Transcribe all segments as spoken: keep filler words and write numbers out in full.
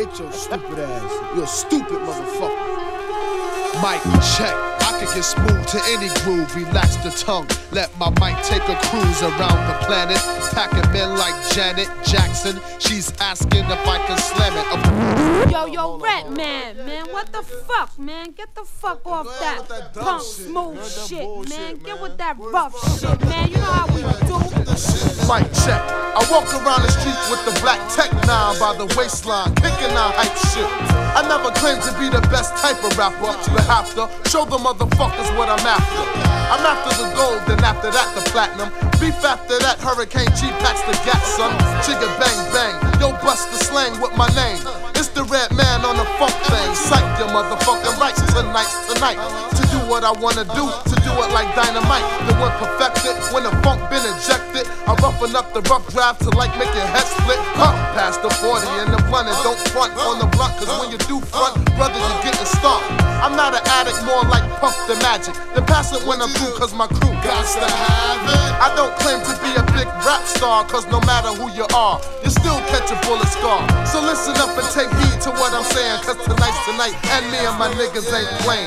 hate your stupid ass. You're a stupid motherfucker. Mic check. I could get smooth to any groove. Relax the tongue. Let my mic take a cruise around the planet. Packing men like Janet Jackson. She's asking if I can slam it. A yo, yo, Rat Man, man, what the fuck, man? Get the fuck off that, that punk smooth shit, shit, man. Get with that rough shit, man. You know how we do. Mic check. I walk around the street with the black tech nine by the waistline, kicking out hype shit. I never claimed to be the best type of rapper, but have to show the motherfuckers what I'm after. I'm after the gold, then after that the platinum. Beef after that, Hurricane G packs the gat, son. Chigga bang bang, yo bust the slang with my name. It's the Red Man on the funk thing. Psych your motherfucking rights tonight's tonight. To do what I wanna do, to do it like dynamite. The one perfected, when the funk been ejected. I roughen up the rough draft to like make your head split. Huh, past the forty and the blunt and don't front on the blunt. Cause when you do front, brother, you getting stomped. I'm not an addict, more like Puff the Magic. Then pass it when I'm through, cause my crew got to have it. I don't claim to be a big rap star, cause no matter who you are, you still catch a bullet scar. So listen up and take heed to what I'm saying, cause tonight's tonight, and me and my niggas ain't playing.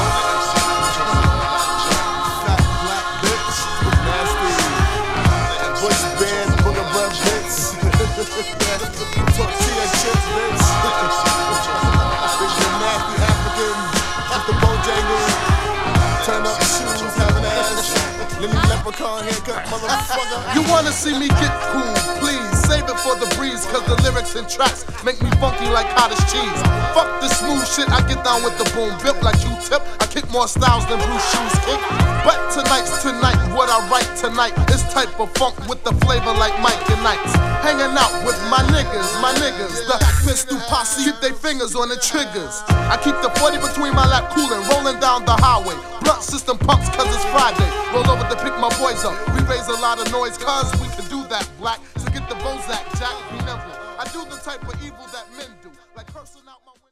Bush band, booger breath bits. Tortilla chips bits. Big nasty African, with the Bojangles. Turn up the shoes, have an ass. Lily leprechaun haircut, motherfucker. You wanna see me get cool, please save it for the breeze, cause the lyrics and tracks make me funky like cottage cheese. Fuck the smooth shit, I get down with the boom bip like Q-tip. I kick more styles than Bruce Shoes kick. But tonight's tonight, what I write tonight is type of funk with the flavor like Mike and Knights. Hanging out with my niggas, my niggas, the pistol posse, keep their fingers on the triggers. I keep the forty between my lap coolin', rolling down the highway. Blunt system pumps cause it's Friday. Roll over to pick my boys up. We raise a lot of noise cause we can do that, black. So get the Bozak, Jack, be nimble. I do the type of evil that men do, like cursing out my window.